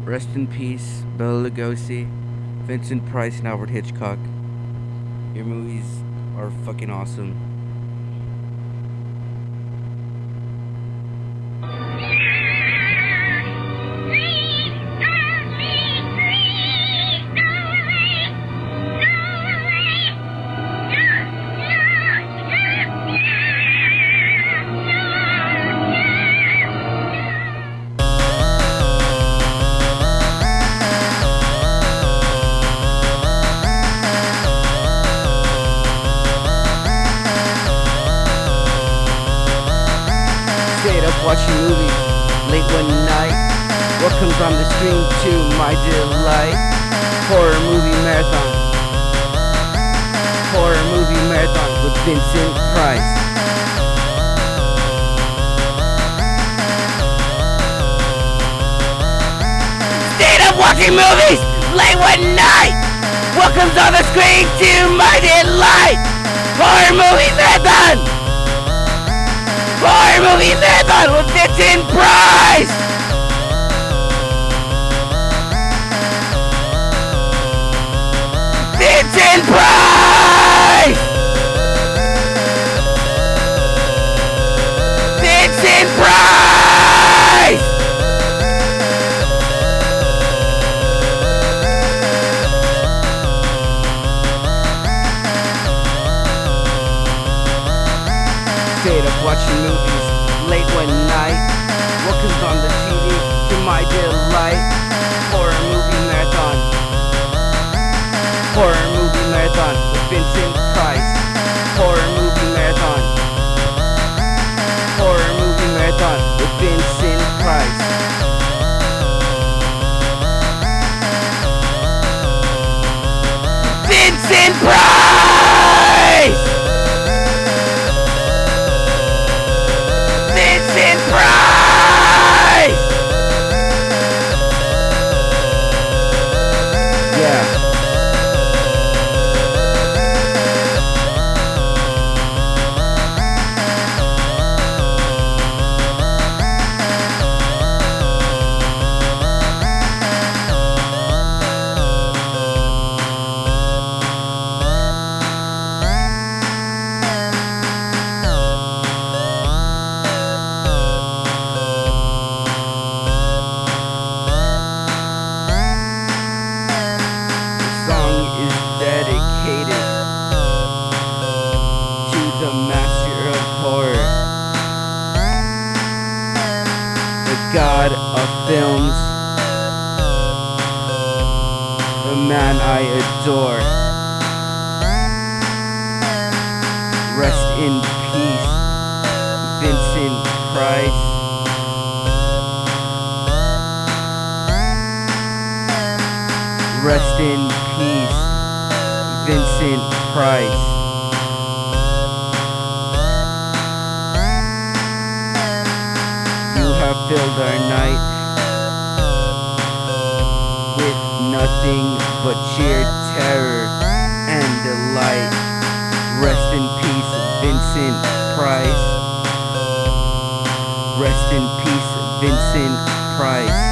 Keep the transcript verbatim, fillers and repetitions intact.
Rest in peace, Bela Lugosi, Vincent Price, and Alfred Hitchcock. Your movies are fucking awesome. Stayed up watching movies late one night. What comes on the screen to my delight? Horror movie marathon. Horror movie marathon with Vincent Price. Stayed up watching movies late one night. What comes on the screen to my delight? Horror movie marathon. Horror movie marathon with Vincent Price! Vincent Price! Vincent Price! Stayed up watching movies late one night. What comes on the T V to my delight? Horror movie marathon. Horror movie marathon with Vincent Price. Horror movie marathon. Horror movie marathon with Vincent Price. Vincent Price! Vincent Price! Yeah. Dedicated to the master of horror, the god of films, the man I adore. Rest in peace, Vincent Price. Rest in peace, Vincent Price. You have filled our night with nothing but sheer terror and delight. Rest in peace, Vincent Price. Rest in peace, Vincent Price.